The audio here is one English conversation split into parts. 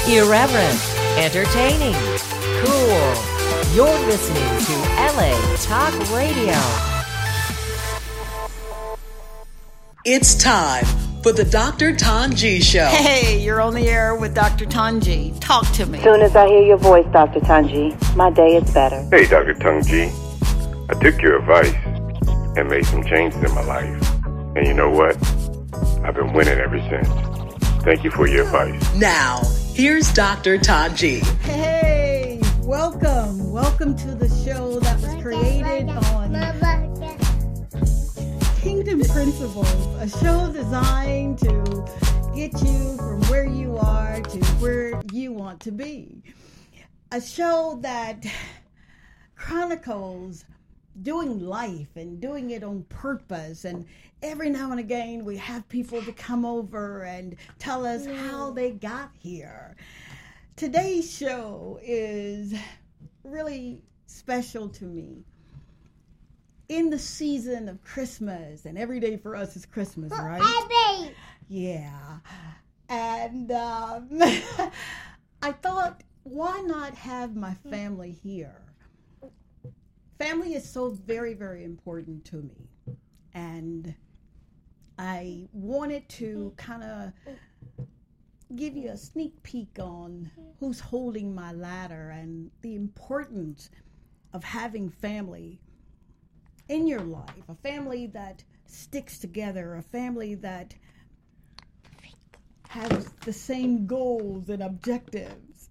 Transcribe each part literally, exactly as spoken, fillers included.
Irreverent, entertaining, cool. You're listening to L A Talk Radio. It's time for the Doctor Tanji Show. Hey, you're on the air with Doctor Tanji. Talk to me. As soon as I hear your voice, Doctor Tanji, my day is better. Hey, Doctor Tanji. I took your advice and made some changes in my life. And you know what? I've been winning ever since. Thank you for your advice. Now, here's Doctor Tanji. Hey, welcome. Welcome to the show that was created on Kingdom Principles, a show designed to get you from where you are to where you want to be. A show that chronicles doing life and doing it on purpose, and every now and again we have people to come over and tell us how they got here. Today's show is really special to me. In the season of Christmas, and every day for us is Christmas, right? Yeah. And um, I thought, why not have my family here? Family is so very, very important to me. And I wanted to kind of give you a sneak peek on who's holding my ladder and the importance of having family in your life, a family that sticks together, a family that has the same goals and objectives.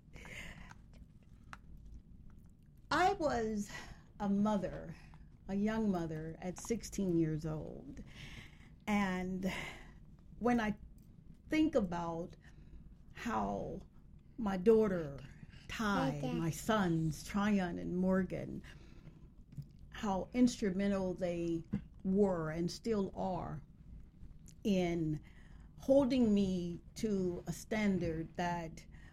I was a mother, a young mother at sixteen years old. And when I think about how my daughter, Ty, okay. my sons, Tryon and Morgan, how instrumental they were and still are in holding me to a standard that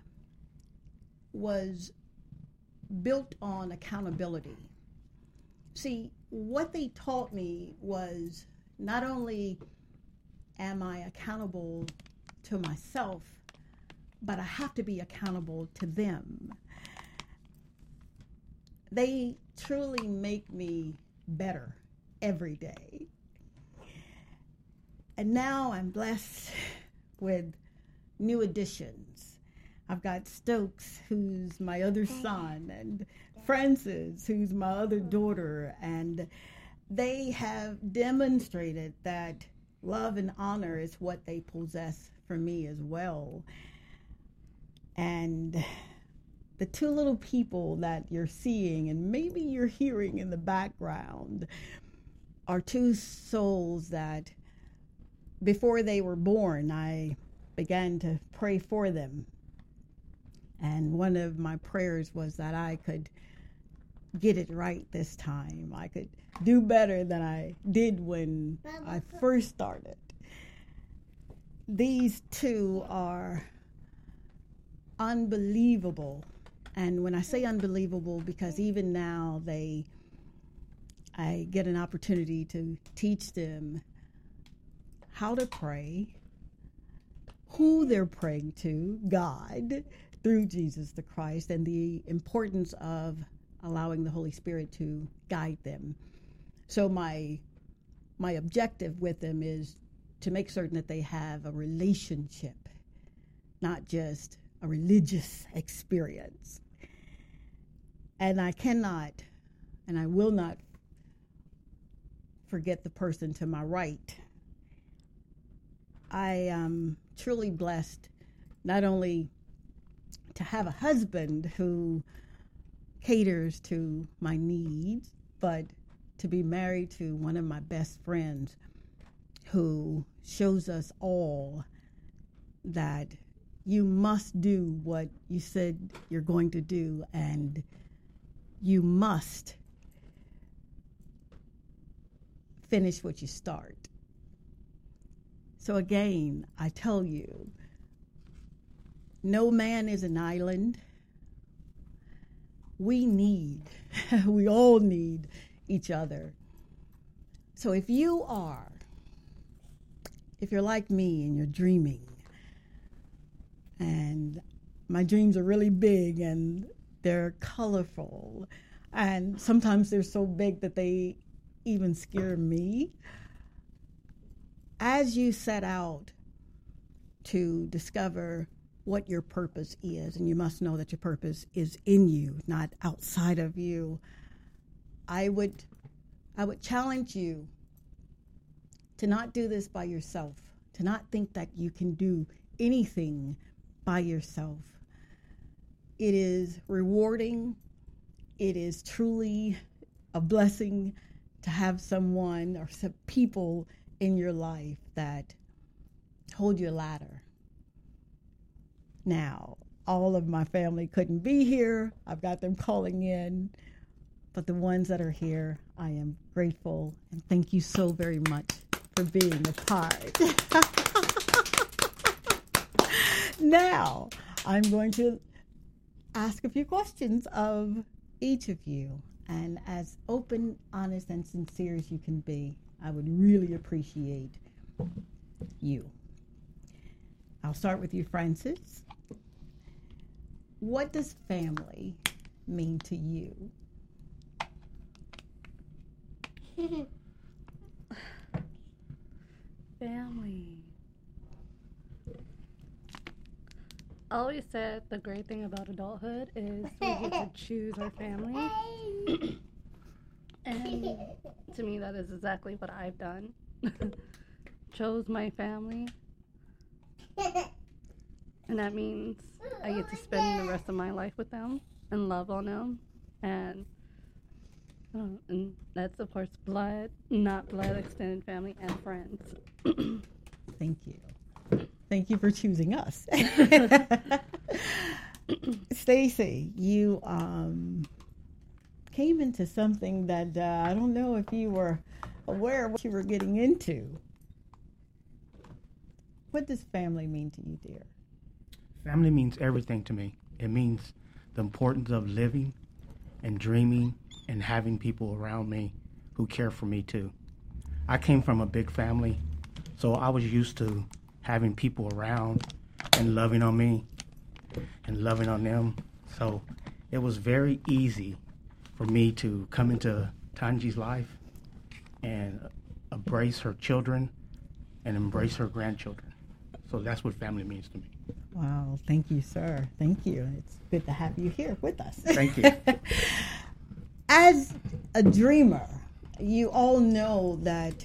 was built on accountability. See, what they taught me was not only am I accountable to myself, but I have to be accountable to them. They truly make me better every day. And now I'm blessed with new additions. I've got Stokes, who's my other son, and Francis, who's my other daughter, and they have demonstrated that love and honor is what they possess for me as well. And the two little people that you're seeing and maybe you're hearing in the background are two souls that before they were born, I began to pray for them. And one of my prayers was that I could get it right this time. I could do better than I did when I first started. These two are unbelievable. And when I say unbelievable, because even now they, I get an opportunity to teach them how to pray, who they're praying to, God, through Jesus the Christ, and the importance of allowing the Holy Spirit to guide them. So my my objective with them is to make certain that they have a relationship, not just a religious experience. And I cannot, and I will not forget the person to my right. I am truly blessed not only to have a husband who caters to my needs, but to be married to one of my best friends who shows us all that you must do what you said you're going to do, and you must finish what you start. So again, I tell you, no man is an island. We need, we all need each other. So if you are, if you're like me and you're dreaming, and my dreams are really big and they're colorful. And sometimes they're so big that they even scare me. As you set out to discover what your purpose is, and you must know that your purpose is in you, not outside of you, I would, I would challenge you to not do this by yourself, to not think that you can do anything by yourself. It is rewarding. It is truly a blessing to have someone or some people in your life that hold your ladder. Now, all of my family couldn't be here. I've got them calling in. But the ones that are here, I am grateful. And thank you so very much for being a part. Now, I'm going to ask a few questions of each of you. And as open, honest, and sincere as you can be, I would really appreciate you. I'll start with you, Francis. What does family mean to you? Family. I always said the great thing about adulthood is we get to choose our family. And to me, that is exactly what I've done. Chose my family. And that means I get to spend the rest of my life with them and love on them. And, uh, and that's, of course, blood, not blood, extended family, and friends. Thank you. Thank you for choosing us. Stacy, you um, came into something that uh, I don't know if you were aware of what you were getting into. What does family mean to you, dear? Family means everything to me. It means the importance of living and dreaming and having people around me who care for me too. I came from a big family, so I was used to having people around and loving on me and loving on them. So it was very easy for me to come into Tanji's life and embrace her children and embrace her grandchildren. So that's what family means to me. Wow, thank you, sir. Thank you. It's good to have you here with us. Thank you. As a dreamer, you all know that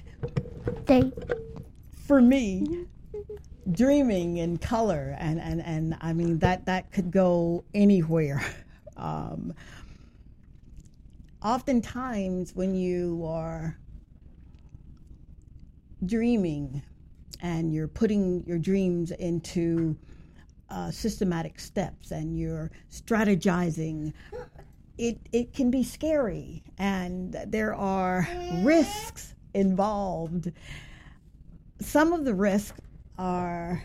for me, dreaming in color, and, and, and I mean, that, that could go anywhere. Um, oftentimes when you are dreaming and you're putting your dreams into uh, systematic steps and you're strategizing, it, it can be scary, and there are risks involved. Some of the risks are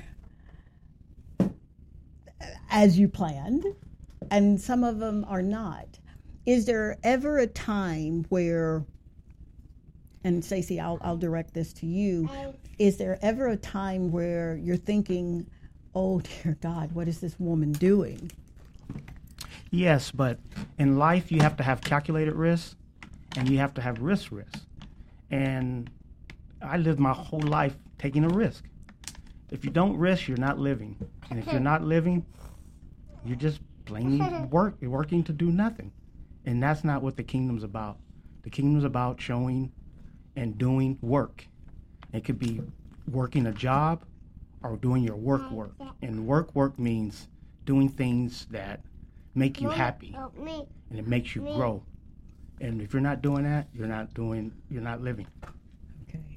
as you planned, and some of them are not. Is there ever a time where, and Stacey, I'll, I'll direct this to you, is there ever a time where you're thinking, oh dear God, what is this woman doing? Yes, but in life you have to have calculated risks and you have to have risk risks. And I lived my whole life taking a risk. If you don't risk, you're not living. And if you're not living, you're just plain work, you're working to do nothing. And that's not what the kingdom's about. The kingdom's about showing and doing work. It could be working a job or doing your work work. And work work means doing things that make you happy and it makes you grow. And if you're not doing that, you're not doing, you're not living. Okay.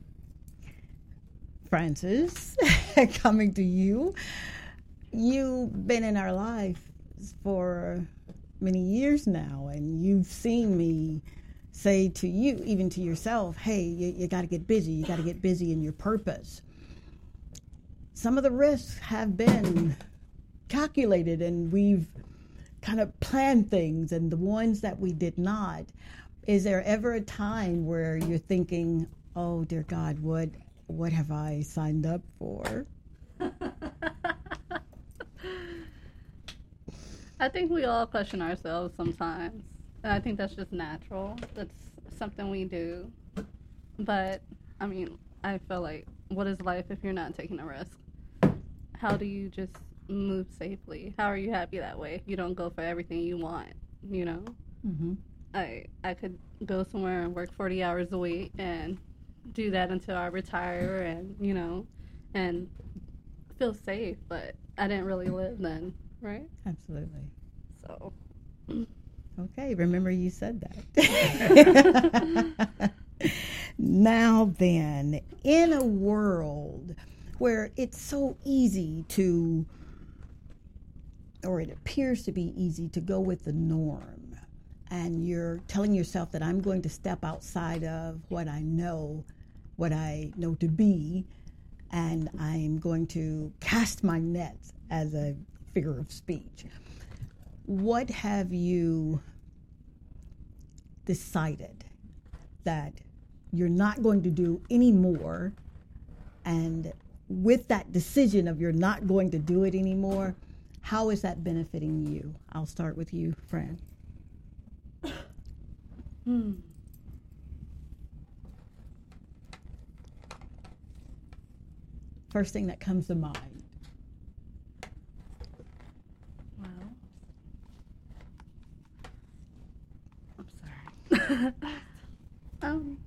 Francis, coming to you. You've been in our life for many years now, and you've seen me say to you, even to yourself, hey, you, you got to get busy. You got to get busy in your purpose. Some of the risks have been calculated, and we've kind of planned things, and the ones that we did not. Is there ever a time where you're thinking, oh, dear God, what, what have I signed up for? I think we all question ourselves sometimes. And I think that's just natural. That's something we do. But, I mean, I feel like, what is life if you're not taking a risk? How do you just move safely? How are you happy that way if you don't go for everything you want, you know? Mm-hmm. I I could go somewhere and work forty hours a week and do that until I retire and, you know, and feel safe, but I didn't really live then, right? Absolutely. So. Okay, remember you said that. Now then, in a world where it's so easy to, or it appears to be easy to go with the norm, and you're telling yourself that I'm going to step outside of what I know, what I know to be, and I'm going to cast my net, as a figure of speech. What have you decided that you're not going to do anymore? And with that decision of you're not going to do it anymore, how is that benefiting you? I'll start with you, Fran. Hmm. First thing that comes to mind. Well, I'm sorry. um,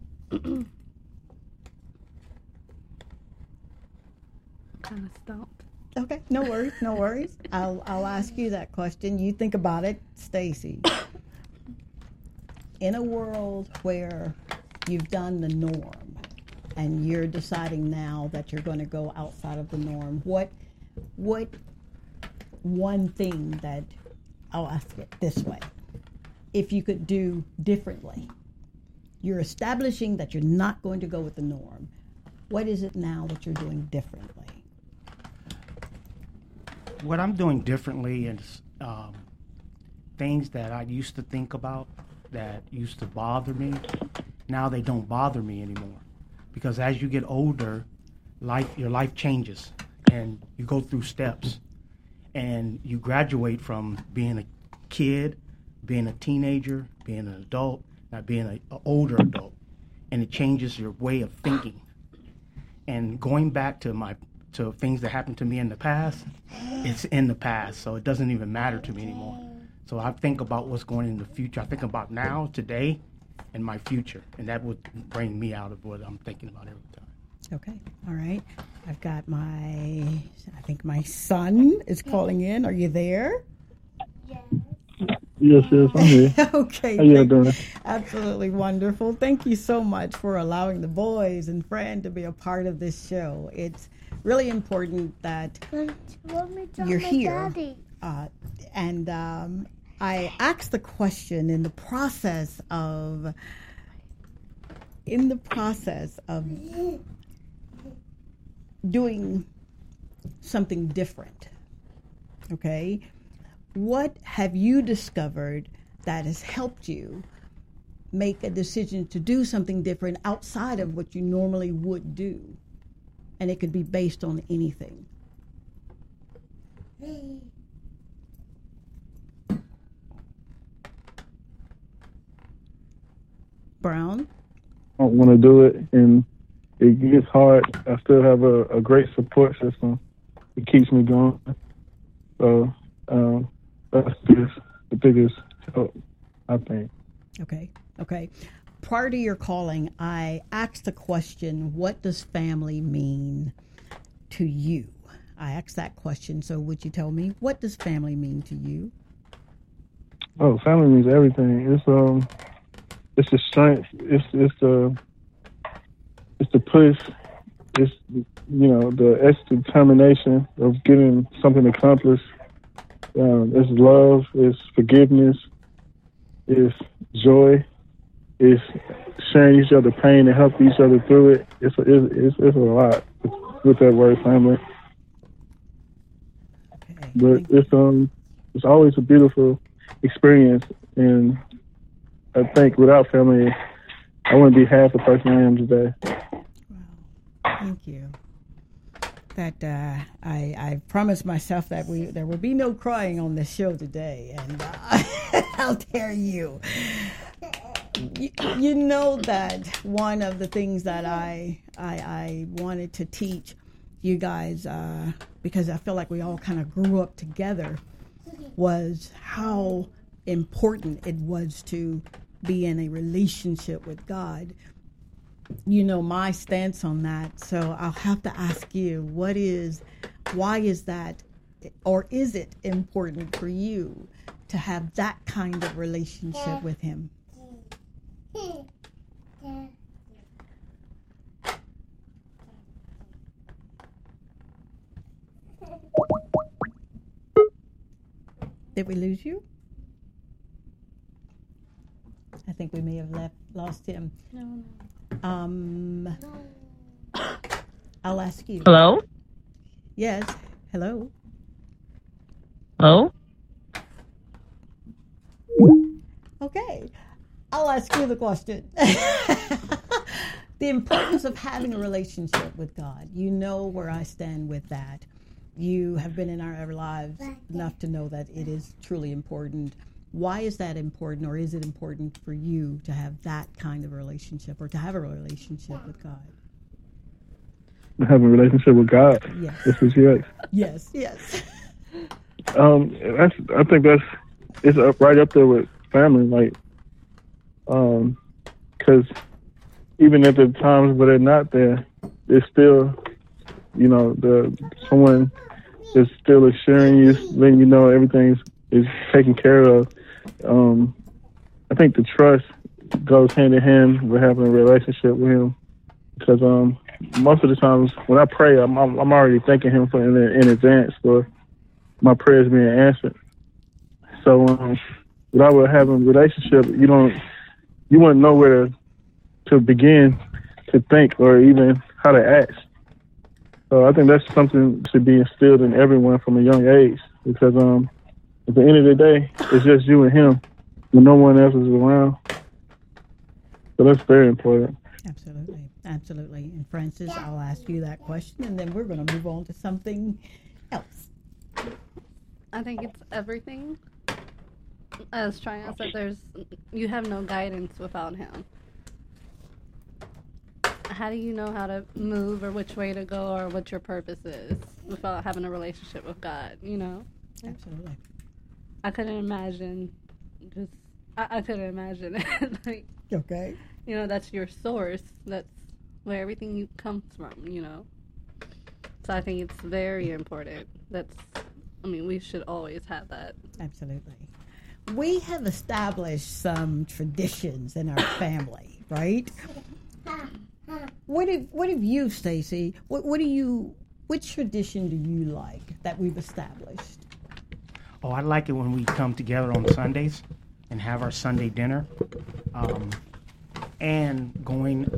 kind of stumped. Okay, no worries, no worries. I'll I'll ask you that question. You think about it, Stacy. In a world where you've done the norm and you're deciding now that you're going to go outside of the norm, what what one thing that, I'll ask it this way, if you could do differently? You're establishing that you're not going to go with the norm. What is it now that you're doing differently? What I'm doing differently is um, things that I used to think about that used to bother me. Now they don't bother me anymore, because as you get older, life your life changes and you go through steps, and you graduate from being a kid, being a teenager, being an adult, not being an older adult, and it changes your way of thinking. And going back to my to things that happened to me in the past, it's in the past, so it doesn't even matter to me anymore. So I think about what's going in the future. I think about now, today, and my future, and that would bring me out of what I'm thinking about every time. Okay, all right. I've got my, I think my son is calling in. Are you there? Yes, yes, I'm here. Okay. How you doing? Absolutely wonderful. Thank you so much for allowing the boys and Fran to be a part of this show. It's really important that you're here. Uh, and um, I asked the question in the process of, in the process of doing something different, okay? What have you discovered that has helped you make a decision to do something different outside of what you normally would do? And it could be based on anything. Brown? I don't want to do it, and it gets hard. I still have a, a great support system. It keeps me going. So um, that's just the biggest help, I think. Okay, okay. Prior to your calling, I asked the question, what does family mean to you? I asked that question, so would you tell me, what does family mean to you? Oh, family means everything. It's um, it's the strength. It's it's the it's the push. It's, you know, the extra determination of getting something accomplished. Um, it's love. It's forgiveness. It's joy. It's sharing each other pain and help each other through it. It's a, it's, it's, it's a lot with that word family. Okay. But it's um it's always a beautiful experience, and I think without family, I wouldn't be half the person I am today. Wow. Thank you. that uh, I, I promised myself that we there will be no crying on this show today, and uh, how dare you. you? You know that one of the things that I I, I wanted to teach you guys, uh, because I feel like we all kind of grew up together, was how important it was to be in a relationship with God. You know my stance on that, so I'll have to ask you, what is, why is that, or is it important for you to have that kind of relationship with Him? Did we lose you? I think we may have left, lost him. No, no. Um, I'll ask you. Hello? Yes. Hello. Hello? Okay. I'll ask you the question. The importance of having a relationship with God. You know where I stand with that. You have been in our lives enough to know that it is truly important. Why is that important, or is it important for you to have that kind of relationship, or to have a relationship with God? Have a relationship with God. Yes. This is yes. Yes. Yes. Um, that's. I think that's. It's up right up there with family, like, um, because even at the times where they're not there, it's still, you know, the someone is still assuring you, letting you know everything's is taken care of. Um, I think the trust goes hand in hand with having a relationship with Him, because um, most of the times when I pray, I'm I'm, I'm already thanking Him for in, in advance for my prayers being answered. So um, without having a relationship, you don't you wouldn't know where to begin to think or even how to act. So I think that's something that should be instilled in everyone from a young age, because um. at the end of the day, it's just you and Him when no one else is around. So that's very important. Absolutely. Absolutely. And Francis, I'll ask you that question, and then we're going to move on to something else. I think it's everything. As Triana said, there's, you have no guidance without Him. How do you know how to move or which way to go or what your purpose is without having a relationship with God, you know? Absolutely. I couldn't imagine just, I, I couldn't imagine it. Like, okay. You know, that's your source. That's where everything you comes from, you know? So I think it's very important. That's, I mean, we should always have that. Absolutely. We have established some traditions in our family, right? What have, what have you, Stacy, what, what do you, which tradition do you like that we've established? Oh, I like it when we come together on Sundays and have our Sunday dinner, um, and going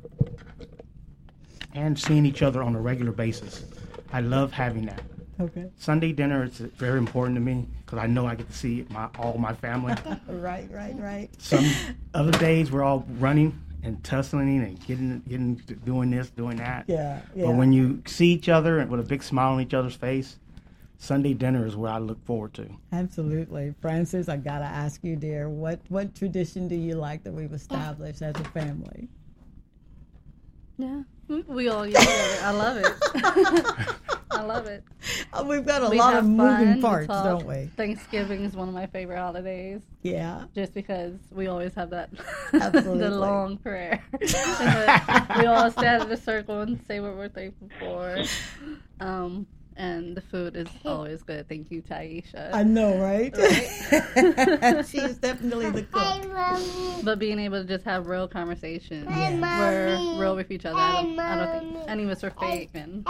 and seeing each other on a regular basis. I love having that. Okay. Sunday dinner is very important to me because I know I get to see my all my family. Right, right, right. Some other days we're all running and tussling and getting, getting, doing this, doing that. Yeah, yeah. But when you see each other and with a big smile on each other's face, Sunday dinner is what I look forward to. Absolutely. Francis, I got to ask you, dear, what, what tradition do you like that we've established as a family? Yeah, we all use it. I love it. I love it. Oh, we've got a we lot of moving fun, parts, talk. don't we? Thanksgiving is one of my favorite holidays. Yeah. Just because we always have that Absolutely. the long prayer. And we all stand in a circle and say what we're thankful for. Um, and the food is always good. Thank you, Taisha. I know, right? right? She is definitely the cook. But being able to just have real conversations. Yeah. We're real with each other. I don't, I don't think any of us are fake. And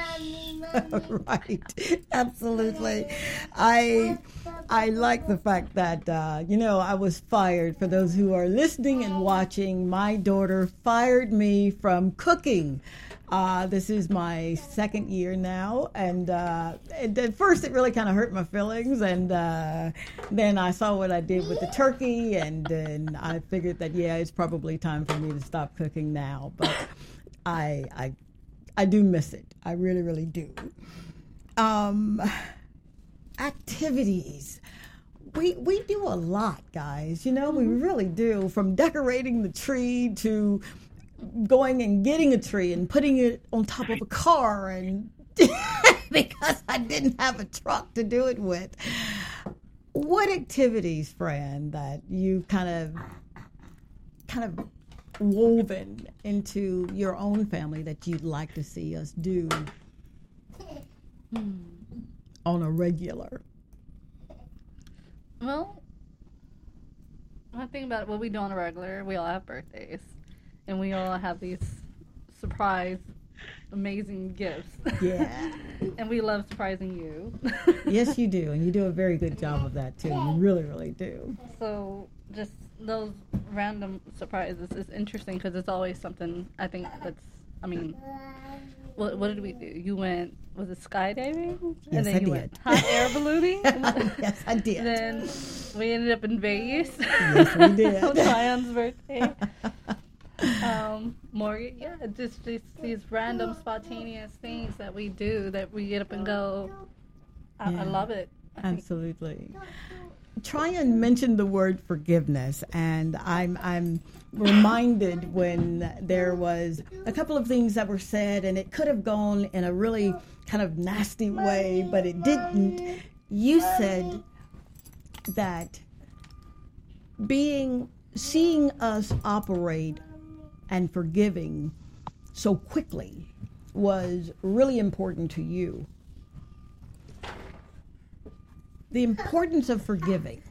right. Absolutely. I I like the fact that, uh, you know, I was fired. For those who are listening and watching, my daughter fired me from cooking. Uh, this is my second year now, and, uh, and at first it really kind of hurt my feelings, and uh, then I saw what I did with the turkey, and then I figured that, yeah, it's probably time for me to stop cooking now, but I I, I do miss it. I really, really do. Um, activities. We we do a lot, guys. You know, we really do. From decorating the tree to going and getting a tree and putting it on top of a car, and because I didn't have a truck to do it with. What activities, Fran, that you kind of kind of woven into your own family that you'd like to see us do hmm. on a regular? Well, when I think about what we do on a regular, we all have birthdays, and we all have these surprise, amazing gifts. Yeah. And we love surprising you. Yes, you do, and you do a very good job of that, too. You really, really do. So just those random surprises is interesting because it's always something, I think, that's, I mean, what, what did we do? You went, was it skydiving? Yes, and then I you did. went hot air ballooning? Yes, I did. Then we ended up in Vegas. Yes, we did. On Zion's birthday. Um, Morgan, yeah, just, just these random spontaneous things that we do that we get up and go. I, Yeah. I love it. I think- Absolutely. Tryon mentioned the word forgiveness, and I'm I'm reminded when there was a couple of things that were said, and it could have gone in a really kind of nasty way, but it didn't. You said that being seeing us operate and forgiving so quickly was really important to you. The importance of forgiving.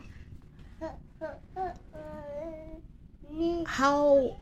How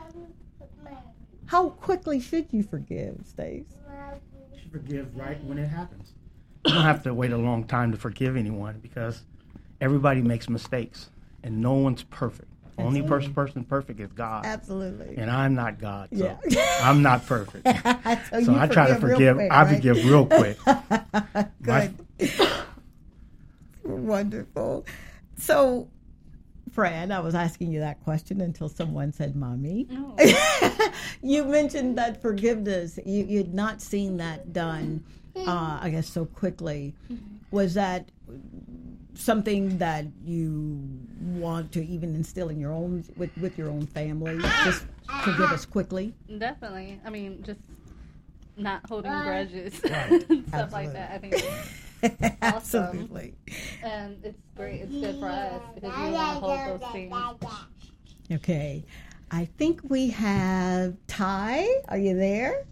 how quickly should you forgive, Stace? You should forgive right when it happens. You don't have to wait a long time to forgive anyone because everybody makes mistakes and no one's perfect. Only person person perfect is God. Absolutely. And I'm not God, so Yeah. I'm not perfect. so So you I try to real forgive. quick, I right? forgive real quick. My- Good. Wonderful. So, Fran, I was asking you that question until someone said, Mommy. Oh. You mentioned that forgiveness, you, you'd not seen that done, uh, I guess, so quickly. Was that something that you want to even instill in your own, with, with your own family? Just forgive us quickly? Definitely. I mean, just not holding grudges Right. and stuff Absolutely. like that. I think it's awesome. Absolutely. And it's great. It's good for us because we want to hold those things. Okay. I think we have Ty. Are you there?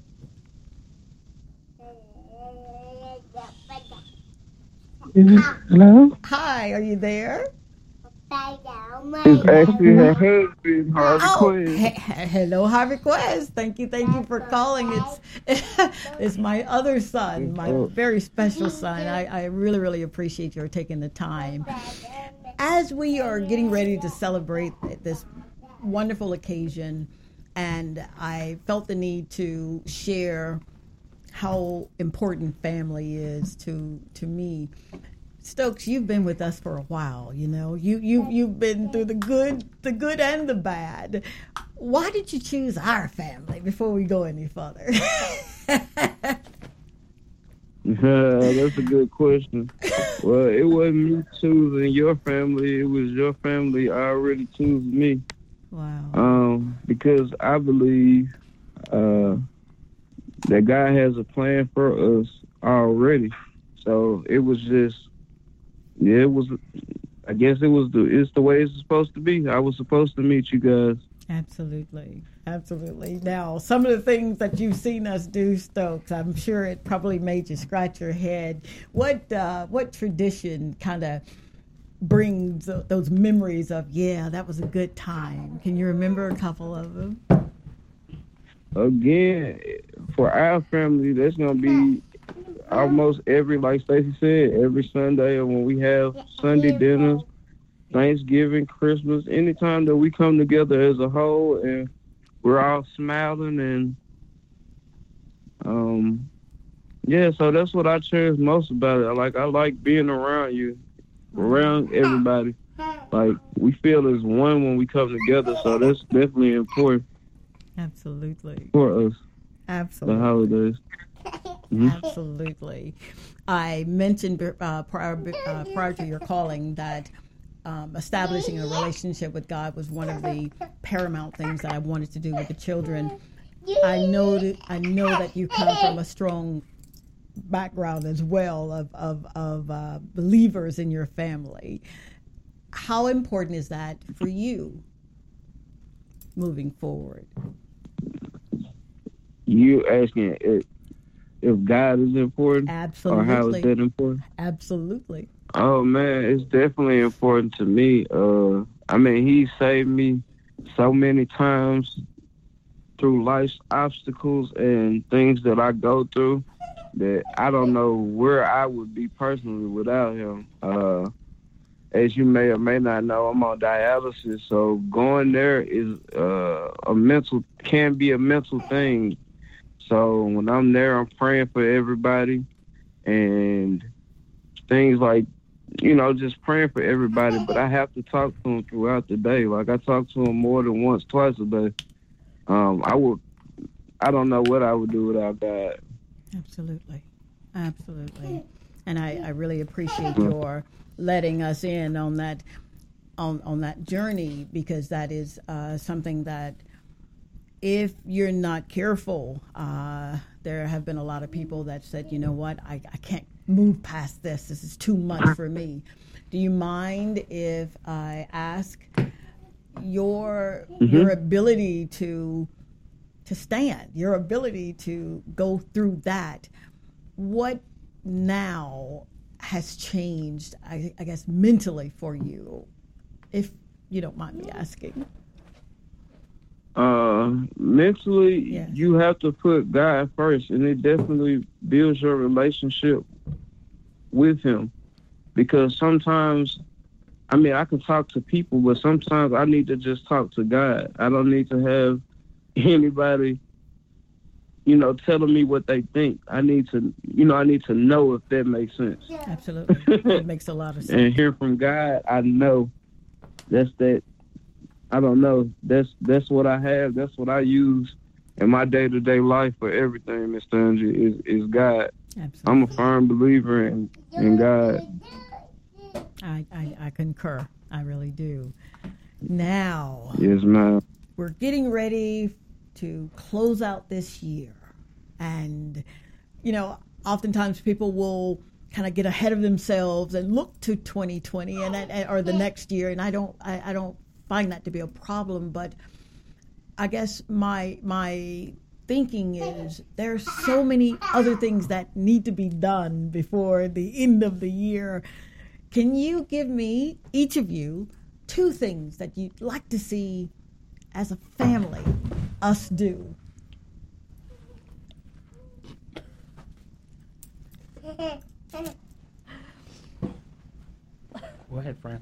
Hello? Hi, are you there? It's actually her husband, Harvey Oh, Quinn. he- he- hello, Harvey Quest. Thank you, thank you for calling. It's it's my other son, my very special son. I, I really, really appreciate your taking the time. As we are getting ready to celebrate this wonderful occasion, and I felt the need to share how important family is to to me. Stokes, you've been with us for a while, you know. You you you've been through the good, the good and the bad. Why did you choose our family before we go any further? Uh, that's a good question. Well, it wasn't me choosing your family. It was your family already choosing me. Wow. Um, because I believe uh, that God has a plan for us already. So it was just, yeah, it was, I guess it was the, it's the way it's supposed to be. I was supposed to meet you guys. Absolutely. Absolutely. Now, some of the things that you've seen us do, Stokes, I'm sure it probably made you scratch your head. What uh, what tradition kind of brings uh, those memories of, yeah, that was a good time? Can you remember a couple of them? Again, for our family, that's going to be almost every, like Stacey said, every Sunday, or when we have Sunday dinners, Thanksgiving, Christmas, anytime that we come together as a whole and we're all smiling and, um, yeah, so that's what I cherish most about it. Like, I like being around you, around everybody. Like, we feel as one when we come together, so that's definitely important Absolutely. for us. Absolutely. the holidays. Mhm. Absolutely. I mentioned uh, prior, uh, prior to your calling that um, establishing a relationship with God was one of the paramount things that I wanted to do with the children. I know that I know that you come from a strong background as well of of, of uh, believers in your family. How important is that for you moving forward? You asking if, if God is important? Absolutely. Or how is that important? Absolutely. Oh, man, it's definitely important to me. Uh, I mean, he saved me so many times through life's obstacles and things that I go through that I don't know where I would be personally without him. Uh, as you may or may not know, I'm on dialysis, so going there is uh, a mental, can be a mental thing. So when I'm there, I'm praying for everybody and things like, you know, just praying for everybody. But I have to talk to him throughout the day. Like I talk to him more than once, twice a day. Um, I would, I don't know what I would do without God. Absolutely, absolutely. And I, I really appreciate your letting us in on that, on on that journey, because that is uh, something that, if you're not careful, uh, there have been a lot of people that said, you know what, I, I can't move past this. This is too much for me. Do you mind if I ask your mm-hmm. your ability to to stand, your ability to go through that? What now has changed, I, I guess, mentally for you, if you don't mind me asking? Uh, mentally, yes. You have to put God first, and it definitely builds your relationship with him. Because sometimes, I mean, I can talk to people, but sometimes I need to just talk to God. I don't need to have anybody, you know, telling me what they think. I need to, you know, I need to know if that makes sense. Absolutely. It makes a lot of sense. And hear from God, I know that's that. I don't know. That's that's what I have. That's what I use in my day-to-day life for everything, Mister Angie, is, is God. Absolutely. I'm a firm believer in, in God. I, I, I concur. I really do. Now, yes, ma'am. We're getting ready to close out this year. And, you know, oftentimes people will kind of get ahead of themselves and look to twenty twenty and, and or the next year. And I don't I, I don't find that to be a problem, but I guess my my thinking is there's so many other things that need to be done before the end of the year. Can you give me, each of you, two things that you'd like to see as a family us do? Go ahead, Fran.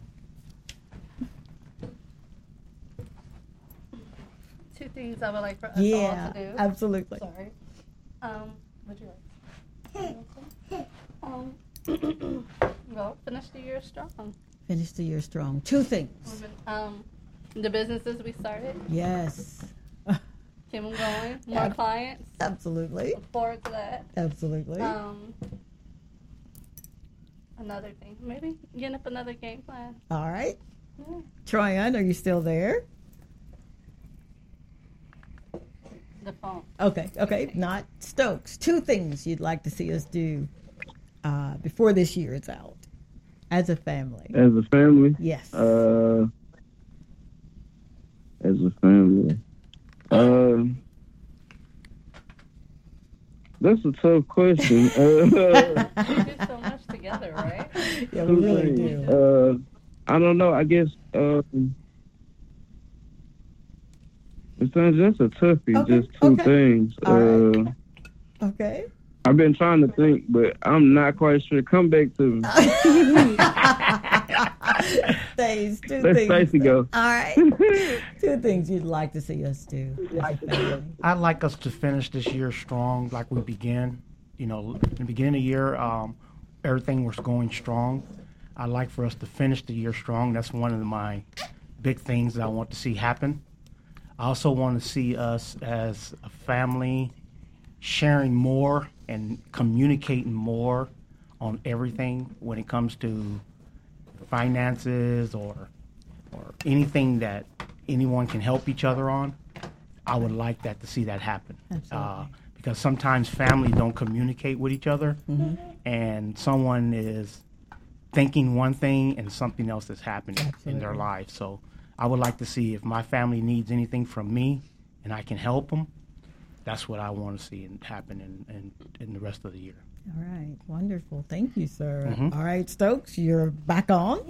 Two things I would like for us yeah, all to do. Absolutely. Sorry. Um, would you like? um, well, finish the year strong. Finish the year strong. Two things. Um, the businesses we started. Yes. Keep them going. More Ab- clients. Absolutely. Look forward to that. Absolutely. Um, another thing, maybe getting up another game plan. All right. Yeah. Tryon, are you still there? The phone. Okay, okay. Not Stokes. Two things you'd like to see us do uh, before this year is out as a family. As a family? Yes. Uh, as a family. Uh, that's a tough question. Uh, we do so much together, right? Yeah, we really do. Uh, I don't know. I guess uh, that's a toughie. Okay, just two okay. things. All uh, right. Okay. I've been trying to think, but I'm not quite sure. Come back to me. Stays, two Let things. Stacey go. All right. Two things you'd like to see us do as a family. I'd like us to finish this year strong like we began. You know, in the beginning of the year, um, everything was going strong. I'd like for us to finish the year strong. That's one of my big things that I want to see happen. I also want to see us as a family sharing more and communicating more on everything when it comes to finances or or anything that anyone can help each other on. I would like that to see that happen. Uh, because sometimes families don't communicate with each other, mm-hmm. and someone is thinking one thing and something else is happening Absolutely. in their life. So I would like to see if my family needs anything from me and I can help them. That's what I want to see happen in, in, in the rest of the year. All right. Wonderful. Thank you, sir. Mm-hmm. All right, Stokes, you're back on.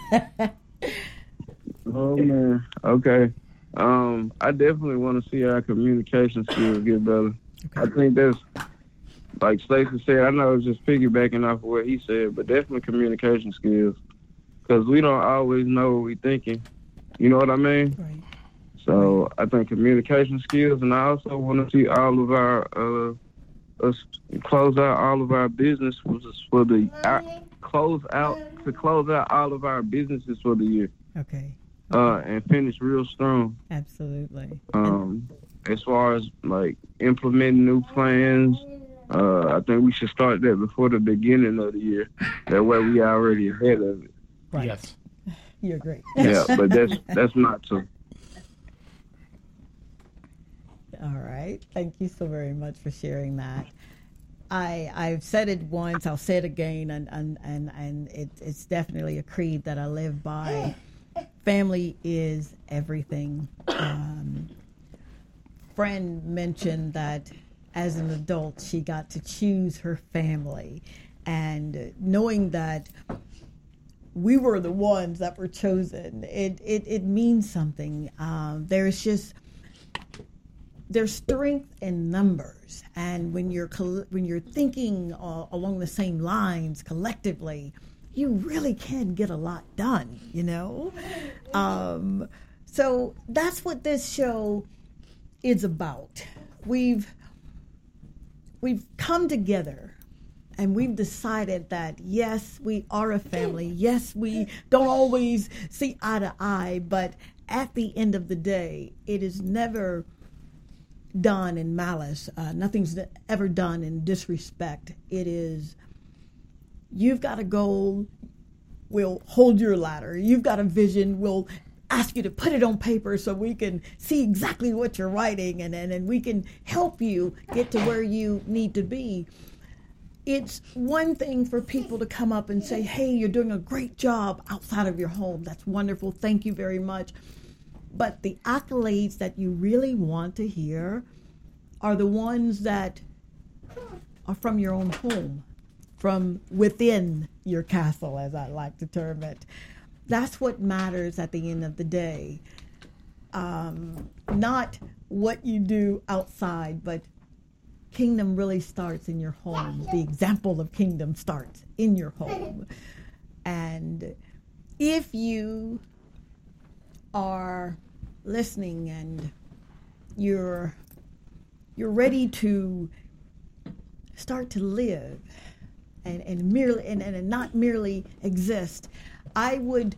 Oh, man. Okay. Um, I definitely want to see our communication skills get better. Okay. I think that's, like Stacey said, I know it's just piggybacking off of what he said, but definitely communication skills. Because we don't always know what we're thinking. You know what I mean? Right. So I think communication skills, and I also want to see all of our, uh, us close out all of our business for the, our, close out, to close out all of our businesses for the year. Okay. Uh, and finish real strong. Absolutely. Um, as far as like implementing new plans, uh, I think we should start that before the beginning of the year. That way we are already ahead of it. Right. Yes. You're great. Yeah, but that's that's not so. All right. Thank you so very much for sharing that. I I've said it once. I'll say it again, and and and, and it, it's definitely a creed that I live by. Family is everything. Um, friend mentioned that as an adult, she got to choose her family, and knowing that we were the ones that were chosen, it it, it means something. Um, there's just there's strength in numbers, and when you're when you're thinking uh, along the same lines collectively, you really can get a lot done, you know? Um, so that's what this show is about. We've we've come together and we've decided that, yes, we are a family. Yes, we don't always see eye to eye, but at the end of the day, it is never done in malice. Uh, nothing's ever done in disrespect. It is, you've got a goal, we'll hold your ladder. You've got a vision, we'll ask you to put it on paper so we can see exactly what you're writing, and, and, and we can help you get to where you need to be. It's one thing for people to come up and say, hey, you're doing a great job outside of your home. That's wonderful. Thank you very much. But the accolades that you really want to hear are the ones that are from your own home, from within your castle, as I like to term it. That's what matters at the end of the day. Um, not what you do outside, but kingdom really starts in your home. The example of kingdom starts in your home. And if you are listening and you're you're ready to start to live and, and merely and, and not merely exist, I would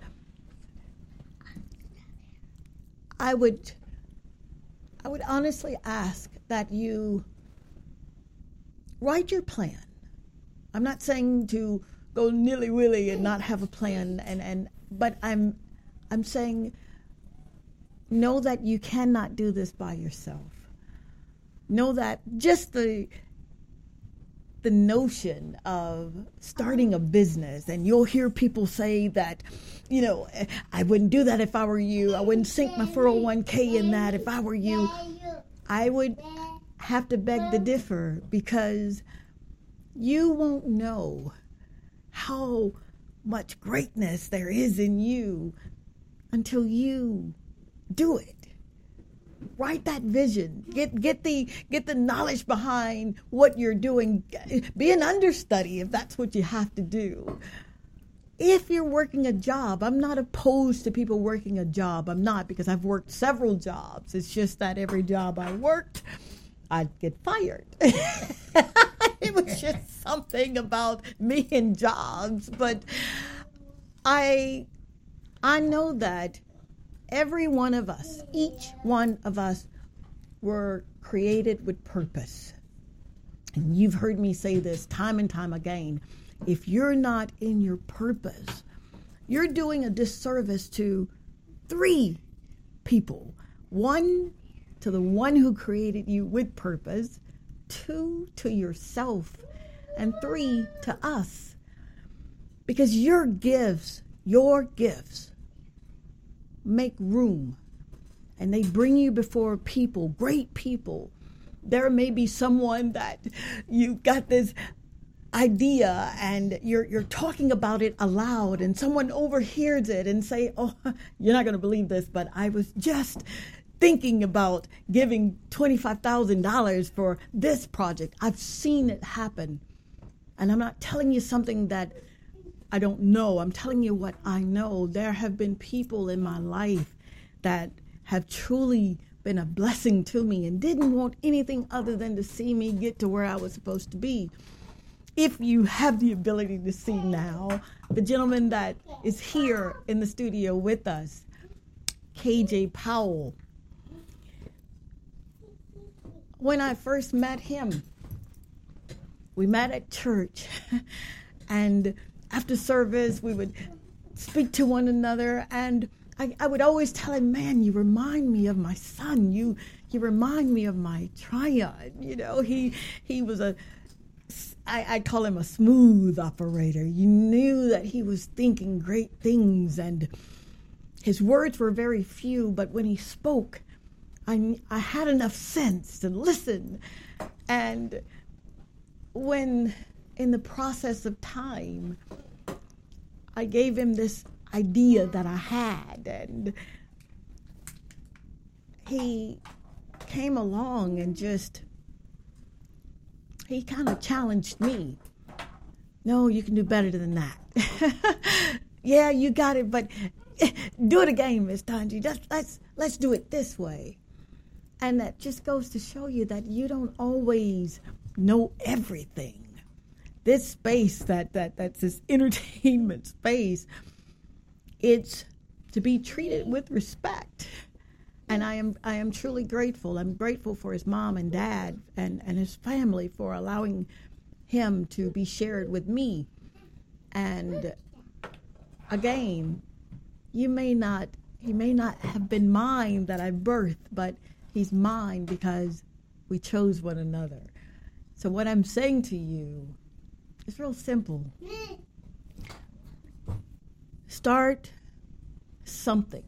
I would I would honestly ask that you write your plan. I'm not saying to go nilly-willy and not have a plan, and, and but I'm I'm saying know that you cannot do this by yourself. Know that just the the notion of starting a business, and you'll hear people say that, you know, I wouldn't do that if I were you. I wouldn't sink my four oh one k in that if I were you. I would have to beg to differ, because you won't know how much greatness there is in you until you do it. Write that vision. Get get the get the knowledge behind what you're doing. Be an understudy if that's what you have to do. If you're working a job, I'm not opposed to people working a job. I'm not, because I've worked several jobs. It's just that every job I worked, I'd get fired. It was just something about me and jobs. But I I know that every one of us, each one of us, were created with purpose. And you've heard me say this time and time again. If you're not in your purpose, you're doing a disservice to three people. One, to the one who created you with purpose. Two, to yourself. And three, to us. Because your gifts, your gifts, make room. And they bring you before people, great people. There may be someone that you got this idea and you're you're talking about it aloud, and someone overhears it and say, "Oh, you're not going to believe this, but I was just thinking about giving twenty-five thousand dollars for this project." I've seen it happen. And I'm not telling you something that I don't know. I'm telling you what I know. There have been people in my life that have truly been a blessing to me and didn't want anything other than to see me get to where I was supposed to be. If you have the ability to see now, the gentleman that is here in the studio with us, K J Powell. When I first met him, we met at church, and after service, we would speak to one another, and I, I would always tell him, "Man, you remind me of my son. You you remind me of my Tryon." You know, he he was a, I, I call him a smooth operator. You knew that he was thinking great things, and his words were very few, but when he spoke, I, I had enough sense to listen. And when, in the process of time, I gave him this idea that I had, and he came along and just, he kind of challenged me. "No, you can do better than that." "Yeah, you got it, but do it again, Miss Tanji. Just, let's, let's do it this way." And that just goes to show you that you don't always know everything. This space, that, that that's this entertainment space, it's to be treated with respect. And I am I am truly grateful. I'm grateful for his mom and dad and, and his family for allowing him to be shared with me. And again, you may not he may not have been mine that I birthed, but he's mine because we chose one another. So what I'm saying to you is real simple. Start something.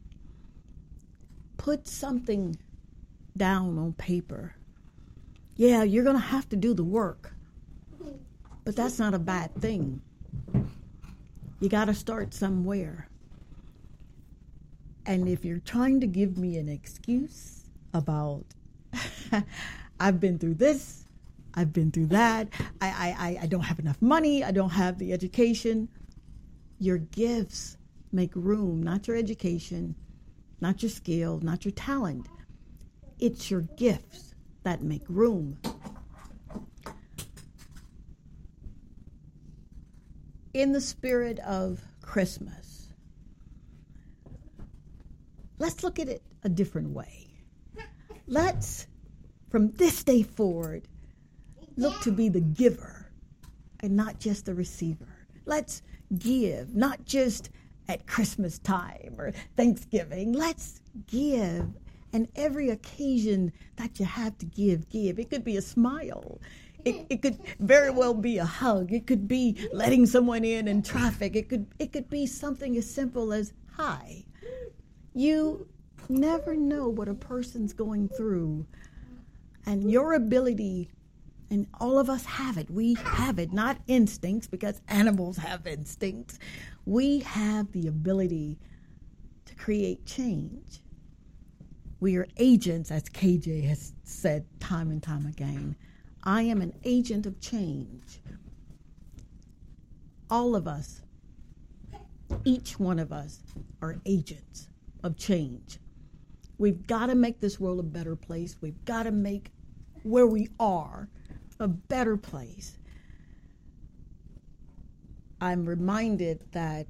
Put something down on paper. Yeah, you're going to have to do the work, but that's not a bad thing. You got to start somewhere. And if you're trying to give me an excuse about, I've been through this, I've been through that, I, I, I don't have enough money, I don't have the education, your gifts make room, not your education, not your skill, not your talent. It's your gifts that make room. In the spirit of Christmas, let's look at it a different way. Let's, from this day forward, look to be the giver and not just the receiver. Let's give, not just at Christmas time or Thanksgiving. Let's give. And every occasion that you have to give, give. It could be a smile. It, it could very well be a hug. It could be letting someone in in traffic. It could it could be something as simple as hi. You never know what a person's going through. And your ability, and all of us have it. We have it, not instincts, because animals have instincts. We have the ability to create change. We are agents, as K J has said time and time again. I am an agent of change. All of us, each one of us, are agents of change. We've got to make this world a better place. We've got to make where we are a better place. I'm reminded that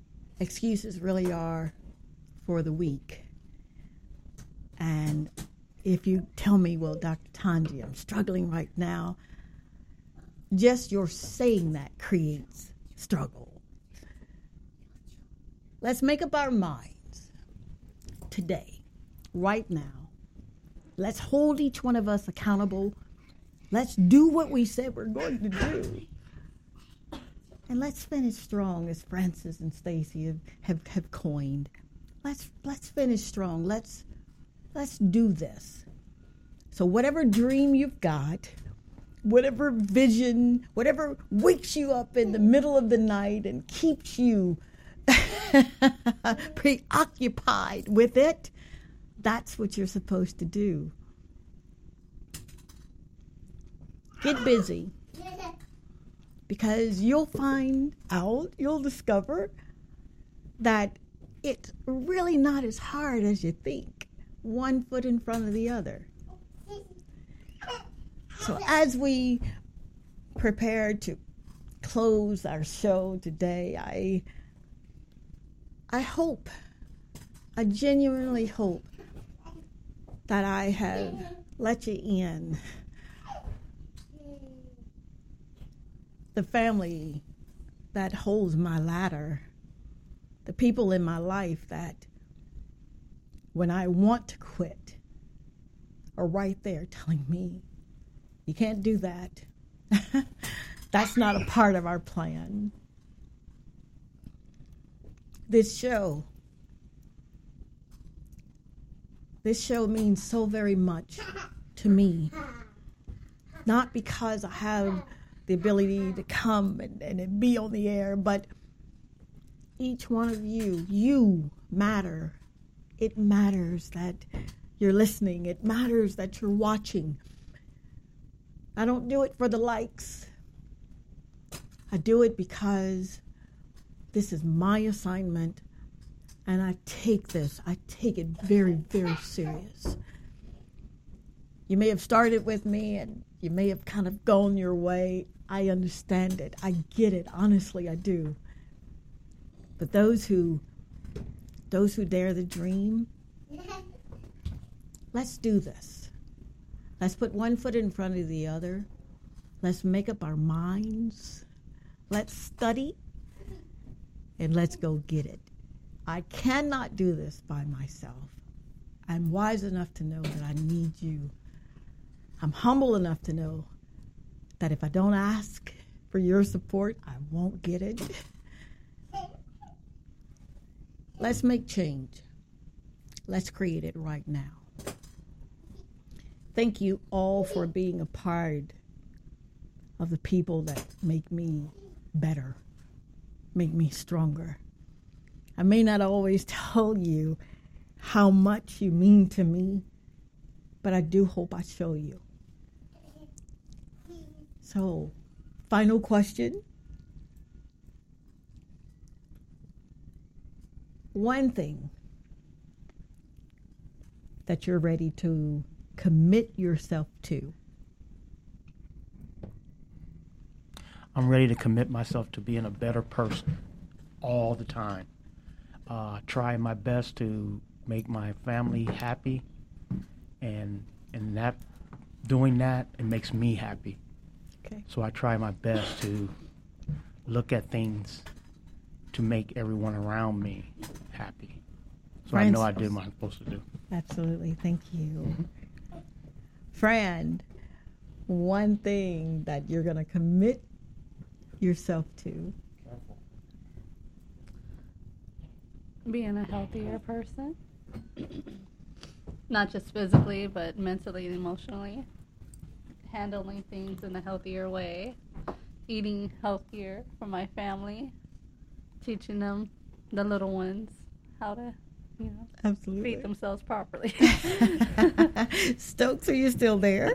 excuses really are for the weak. And if you tell me, well, Doctor Tanji, I'm struggling right now, just your saying that creates struggle. Let's make up our minds today, right now. Let's hold each one of us accountable. Let's do what we said we're going to do. And let's finish strong, as Francis and Stacy have, have, have coined. Let's let's finish strong. Let's let's do this. So whatever dream you've got, whatever vision, whatever wakes you up in the middle of the night and keeps you preoccupied with it, that's what you're supposed to do. Get busy. Because you'll find out, you'll discover that it's really not as hard as you think. One foot in front of the other. So as we prepare to close our show today, I, I hope, I genuinely hope that I have let you in. The family that holds my ladder, the people in my life that when I want to quit are right there telling me, you can't do that. That's not a part of our plan. This show, this show means so very much to me. Not because I have the ability to come and, and be on the air, but each one of you, you matter. It matters that you're listening. It matters that you're watching. I don't do it for the likes. I do it because this is my assignment, and I take this, I take it very, very serious. You may have started with me, and you may have kind of gone your way. I understand it. I get it. Honestly, I do. But those who, those who dare the dream, let's do this. Let's put one foot in front of the other. Let's make up our minds. Let's study. And let's go get it. I cannot do this by myself. I'm wise enough to know that I need you. I'm humble enough to know that if I don't ask for your support, I won't get it. Let's make change. Let's create it right now. Thank you all for being a part of the people that make me better, make me stronger. I may not always tell you how much you mean to me, but I do hope I show you. So, final question. One thing that you're ready to commit yourself to. I'm ready to commit myself to being a better person all the time. Uh, trying my best to make my family happy, and and that doing that, it makes me happy. Okay. So I try my best to look at things to make everyone around me happy. So I know I did what I'm supposed to do. Absolutely. Thank you. Fran, one thing that you're going to commit yourself to. Being a healthier person. Not just physically, but mentally and emotionally. Handling things in a healthier way. Eating healthier for my family. Teaching them, the little ones, how to, you know, Absolutely. feed themselves properly. Stokes, are you still there?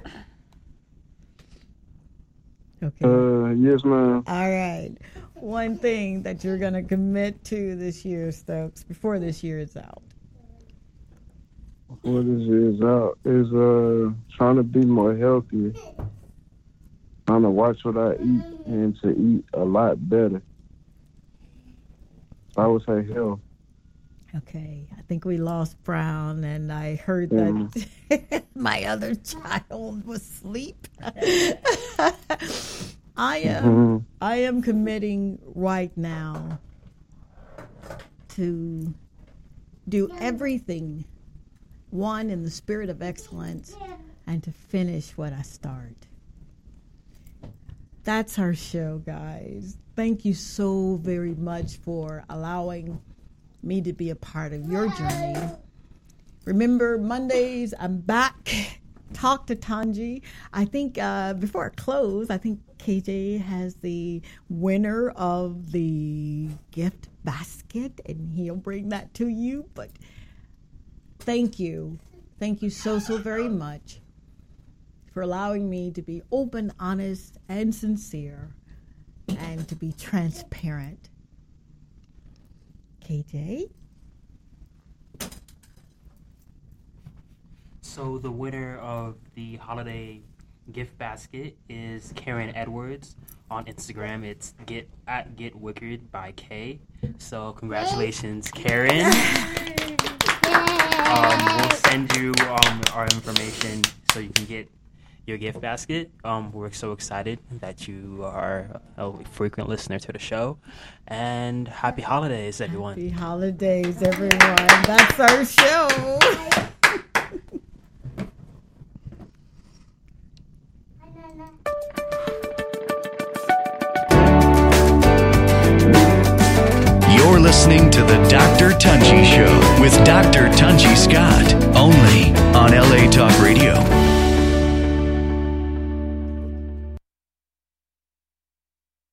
Okay. Uh, yes, ma'am. All right. One thing that you're going to commit to this year, Stokes, before this year is out. Before this year is out, is uh trying to be more healthy. Trying to watch what I eat and to eat a lot better. I would say health. Okay, I think we lost Brown, and I heard Mm. that my other child was asleep. I am Mhm. I am committing right now to do everything, one, in the spirit of excellence, and to finish what I start. That's our show, guys. Thank you so very much for allowing me to be a part of your journey. Remember, Mondays, I'm back. Talk to Tanji. I think uh, before I close, I think K J has the winner of the gift basket, and he'll bring that to you. But thank you. Thank you so, so very much for allowing me to be open, honest, and sincere, and to be transparent. K J? So the winner of the holiday gift basket is Karen Edwards. On Instagram, it's get at Get Wicked by K. So congratulations, Karen. Um, we'll send you um, our information so you can get your gift basket. Um, we're so excited that you are a frequent listener to the show. And happy holidays, everyone. Happy holidays, everyone. That's our show. You're listening to the Doctor Tunji Show with Doctor Tunji Scott, only on L A Talk Radio.